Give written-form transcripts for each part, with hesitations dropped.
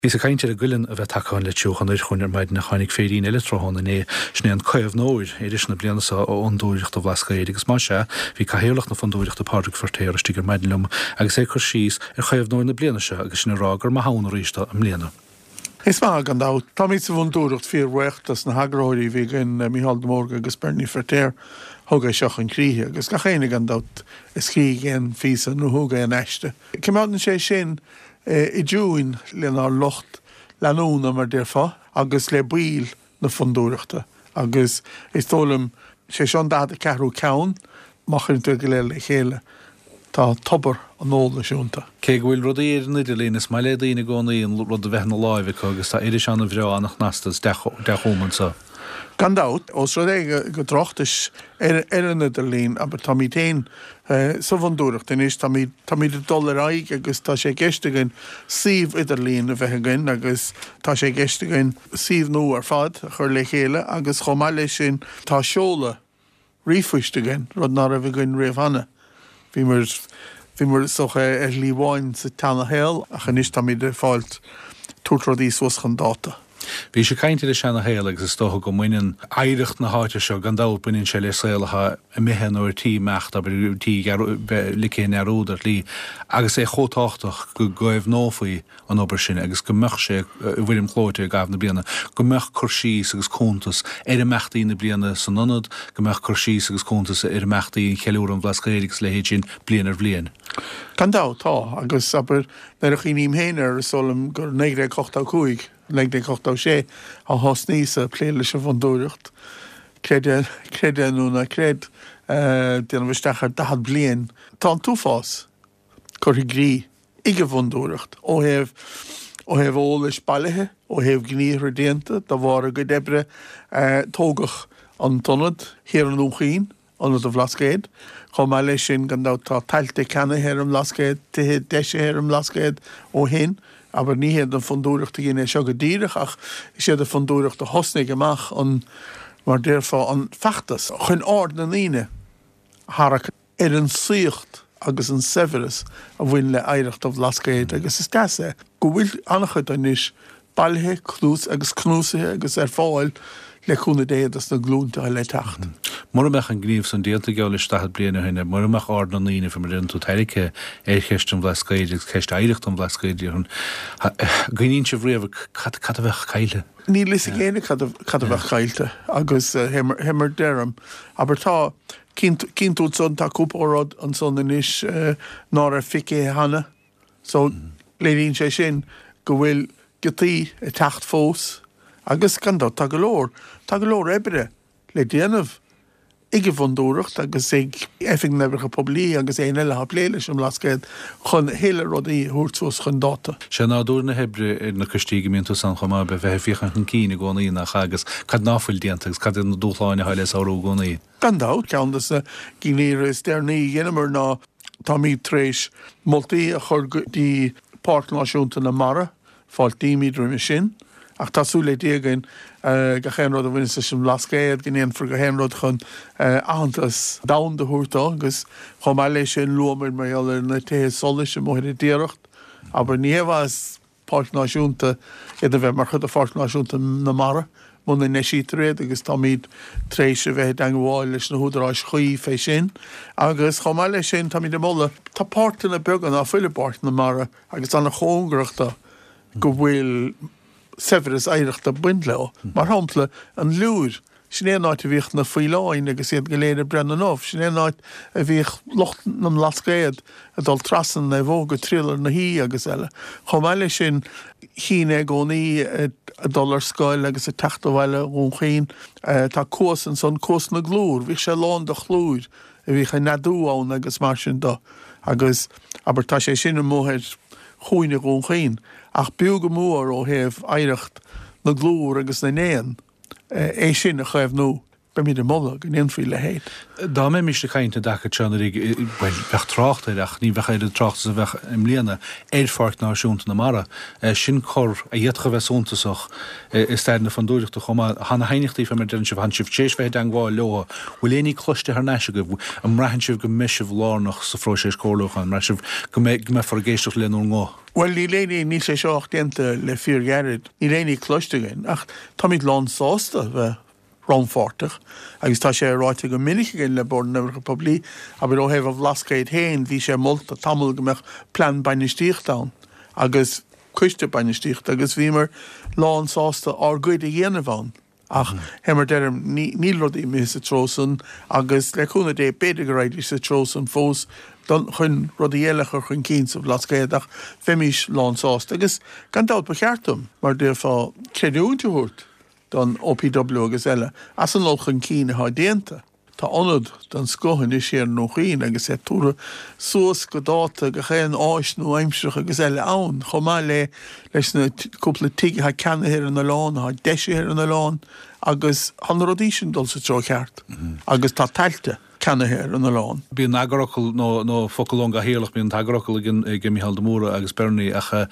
Is a kainte a gullen a bheith takeáin le teoch an chuinir maid na chanig féirín eile trohanna né sné an coibh nóir éidir na blianasa ó ondúireacht a bhlasca éidirgus má se hí cahéalach na fondúireacht a pádraigh fortéir stigur maidlum agus é chur síos coibh nóir na blianase agus sin rágur má hána ríiste am léana. Is má an dá tá mí sa bhúnúireacht fíorhhacht as na hagróirí bhí gin Micheál de Mórga agus Bernie Fortéir thugad seach an críthe agus ga chéine an dát is cí gin físa nó thugad an eiste. Cimán sé sin I dúin lenar locht leanúna mar déirfa agus le bíl na fondúireachta agus is tólam sé sean dad a cehrú ceann machchan tú go le chéile tá tobar an nóla siúnta. Cé bhfuil rud éar na idirlínas mai le daoine gcónaíon rud a bheithna láimhe agus tá idir seanna bhreánach nastas deachómansa. Gandát, os rud é go drochtas an idirlín, aber tá mí téin sa bhondúireacht in is tá mí de $1 agus tá sé geisteagain síomh idirlín a bheithagan agus tá sé geisteagain síomh nó ar fad a chur le chéile agus chomáile sin tá seola rífuisteagain rud ná a bheithagan réomhhanna. Bhí mar socha líháin sa tanna héal a chan is tá mí de fáilt tútrodí suaschan dáta. Bhí sé cainte le sena héala agus is tócha go muinen éireacht na háite seo gan dápainn se le saoiletha a mithean óir tí mecht aber tí licéin arúdar lí agus é chótáchtach go goibh nófaí an obair sin agus go meach sé bhfuilim chlóite gabh na bliana go meach chursís agus cóntas ar a mechtaí na bliana san nonad go meach chursís agus cóntas ar a mechtaí cheúr an bhlascéireachs le héad sin blian ar blian. Gandá tá agus aber nar a chiníim héanaar solam gur 9:85 9:86 sé a hosníos a pléile se bhondúireacht. Créad núna créad déanam bhistechar 10 blian. Tá an túfás chur i grí ige bhondúireacht ó heh ólas bailithe ó heh gníomhar déanta dá bhhar go debre tógach an tonad hir an úchaín an a bhlascéad. Chá mai lei sin gandá tá tailte cena hir an lascéad tithe deise hir an lascéad ó hin. Aber ní héad an fondúireacht a gine seo go díirech ach is sé a fondúireacht a hosnig amach an mar déirfá an feachtas chun ád na líne harach ar an síocht agus an severas a bhfuin le éireacht a bhlascéad agus is deasa go bhfuil annachchud anis bailthe clús agus cnúsathe agus ar fáil le chuna déad as na glúnta le techt. Muramach an gníomh san déanta geall is stahad bliana hinne, muramach ád na líine fan mar tú teirice cheist an bhlascéid agus cheist éireacht an bhlascéid chun gainín se bhríomh cad a bheith chaile. Ní lis a géine cad a bheith chailte agus himar deram, aber tá cínút son tá cúpórad an son inis ná a ficé hana, so léín sé sin go bhfuil gotaí a techt fós agus gandá tá go leor ebre le déanamh ige bhondúireacht agus ag effing nebrcha poblí agus é eile ha pléile sem lascéad chun héile rudaí thuirtús chun dáta. Se náúr na hebre na costíige míntu san chumá be bheith fiochan chun cíine gcónaí nach agus cad náfuil déantagus cad na dúchláine heile áú gcónaí. Gandá ceannas a gíníir is déirnaí dhéanamar ná tá míad tréis moltaí a chur dí Páirc Náisiúnta na Mara fáil tíimiidir sin. Ach tású le déagain go chéanród a bhaine sem lascéad gnéon for go chéanród chun ahantas dam de thuúrtá agus chum mai lei sin luamir mar na té solis sem móthir déireacht, aber níomhas Páirc Náisiúnta iad a bheith mar chud a Páirc Náisiúnta na Mara muna neisí tréad agus tá míad tréis a bheith an gháil leis na húdarráis chuí fé sin agus chum mai lei sin tá míad molla tá páirta na began á fuile Páirc na Mara agus anna chóngrachta go bhfuil severas éireacht a buint le mar hampla an lúr sin éáid a bhíocht na faoiláin agus iad go léad a brenn áh sin éáid a bhíoh locht nam lascéad a dul trasan na bhóga trillar na hí agus eile. Chom eile sin chéine gcónaí a dullar scoil agus a teachtamhile ón chéin tá cósan son cós na glúr, bhíh sé lán de chlúr a bhíh nadúáin agus mar sin do agus aber tá sé sin móthir chuoine ón chéin ach beag go mór ó heh éireacht na glúr agus na néan é sin a chaibh nó be mí de molla gan infi le héit. Dá mé mis chainte dacha teannarí bheith trachtaach ní bheith éidir tracht a bheith im léana éadfart náisiúnta na mara. Sin chor a dhéadcha bheitsúntaach is staidna fan dúireachta chumá hána hainechtaí fe mar den sibh han sibh tééis bheith an gháil leha, bhfuil léanaí cloiste ar neise go an mrahann sibh go misisih lánach sa froiséis cóirlachan, mar sibh go mé for géisteach leanú ngá. Well, ní léanaí ní sé seoach déanta le fíor gead, ní léanaí cloistegain, ach tá míid lán sásta bheith ránfáirteach, agus tá sé ráite go minic gin le bord na Republi, a bit ó heh bhlascaid héin, bhí sé molta tamil go meach plan bainistíocht da, agus cuiste bainistíocht, agus bhí mar lán sásta ar gcuid a dhéanamháin. Ach, hemmer derm ní rodí mé sa trósan, agus le chuna dé beidir go raidí sa trósan fós, don chun rodíéilechar chun cíns a blascaidach femis lán sásta, agus gan dát ba cheartum, mar dé fá creúnteút don OPW agus eile, as an lol chun cín a déanta. Tá anad don scohan is sé nóchaín agus é túra suas go dáta go chéan áis nó aimseach agus eile ann, chomá leis na cúpla tiige ha ceannahéir an na lán, ha deisihéir an na lán, agus an rodísin dul sa tro cheart, agus tá tailte ceannahéir an na lán. Bí an agarachil nó focailón a héalach bí an agarachil gin Micheál de Móra agus Bernie acha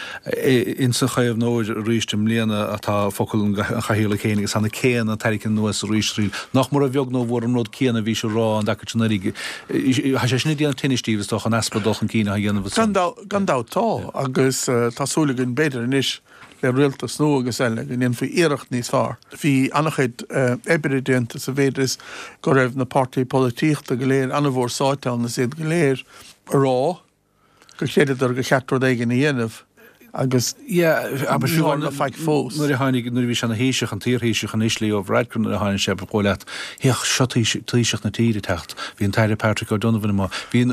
in sa chaibh nóid rístim léana atá focailón a chahéala chéine agus anna céan a tairicin nuas a rísríil. Nach mar a bheog nó bhór an rud céanna bhí se rá an dacha tunarí. Ha sé sinna díana tinistíbhs doch an aspadach an cína a dhéanamh. Gandátá agus tásúlagin beidir inis le rialta snó agus eile gan in fao iirecht níos fearr. Bhí annachchuid ebridénta sa bhéidir go raibh na pártaí polítíochta go léir anna bhór sáiteáil na siad go léir rá go chéidir go cheatú éige na dhéanamh agus na feic fós. Nuair hánig nuair bhí sena héiseach an tíorhéiseach an islí ó bhreidcrún a háin sé bhóileat heach seo tíiseach na tíide techt. Bhí an taire Patrick O'Donovan má. Bhí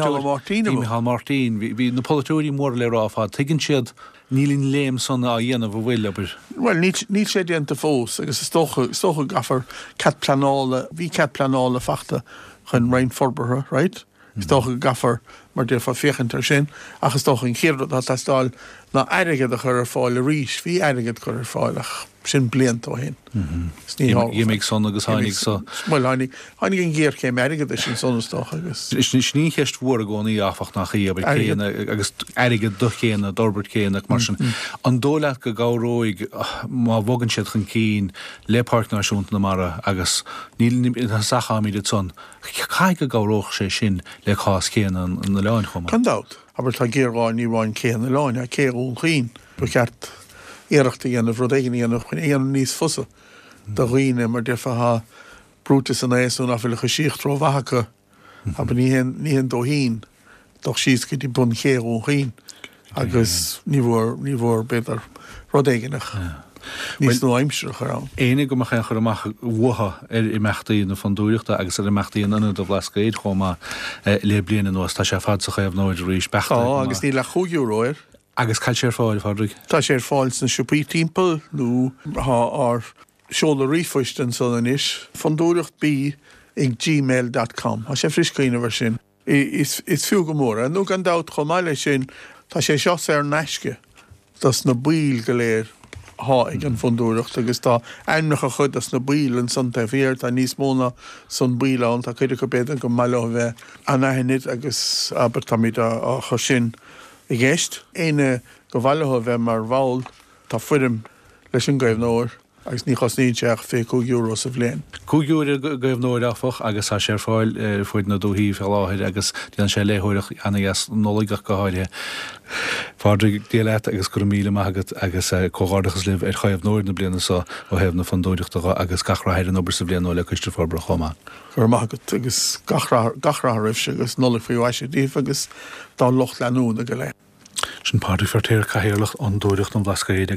Micheál Martin, bhí na politúirí mór le ráfá tuigann siad nílín léim sanna a dhéanamh bhfuil aber. Well, ní sé déanta fós, agus stocha gafar cat planála, bhí cat planála fachta chun rein forbartha, right? Stocha gafar mar dé fá féchantar sin, agus stocha an chéad a tastáil na airigad a chur fáil a rís, bhí airigad chur fáilach sin bliant ó hen. Dhéimigh son agus hánig sa. Well, hánig an ggéir céim airigad sin sonnastoch agus. Is ní cheist mhór a gcónaí áfach nach í aber chéana agus airigad do chéana, dorbert chéana mar sin. An dóleat go gáróig má bhogann siad chun cín le partnáisiúnta na mara agus níl sachaíide son. Cai go gáróch sé sin le chás chéana an na leáin chuma. Candát, aber tá géiráin níháin céan na leáin a céún chin, bu ceart éireachta dhéanamh rud éigean dhéanamh chun éan níos fusa do riine mar defa ha brútas an éasún a bhfuil go síocht ró bhacha aber níon dó hín doch síos go dtí bun chéún chin agus ní bhór beidir rud éigeanach. Níos nó aimseach arán. Énig go mar chéan chur amach bhtha i meachtaí na fan dúireachta agus ar meachtaí an anna do bhlascaid chomá le bliana nuas tá sé fad sa chéamh nóid ríis bechta. Agus ní le chuúú roiir. Agus cail sér fáil fádraigh. Tá sér fáil na siúpaí timppel nó ar seola rifuisten san inis fan dúireacht bí ag gmail.com. Tá sé friscaíine bhar sin. Is fiú go mór. Nó gan dát chomáile sin tá sé seo ar neisce tas na bíl go léir ag an fundúireacht agus tá aimnach a chud as na bíl an san taiféir tá níos móna san bíán tá chuidir go beidir go meile bheith anhainid agus aber tamid a chu sin i gceist. Éine go bhailethe bheith mar bháil tá fuidim leis an gaibh nóir agus ní chosníteach fé €2 sa bhléin. €2 gaibh nóir afach agus tá sé fáil fuid na dúhíí fel láthir agus déan sé léthúireach anagas nólaigach go háide. Fádraigh déalaat agus gur míle maigad agus cóghardachas libh ar chaibh nóir na bliana sa ó hebh na fandóireachta agus gachrathir an obair sa bblion nóla chuiste forbra chomá. Gur maigad agus gachrathirh agus nóla faoí bhaise díomh agus dá locht leanúna go le. Sin pádraigh fartéir caihéirlacht an dóireacht an bhlascaid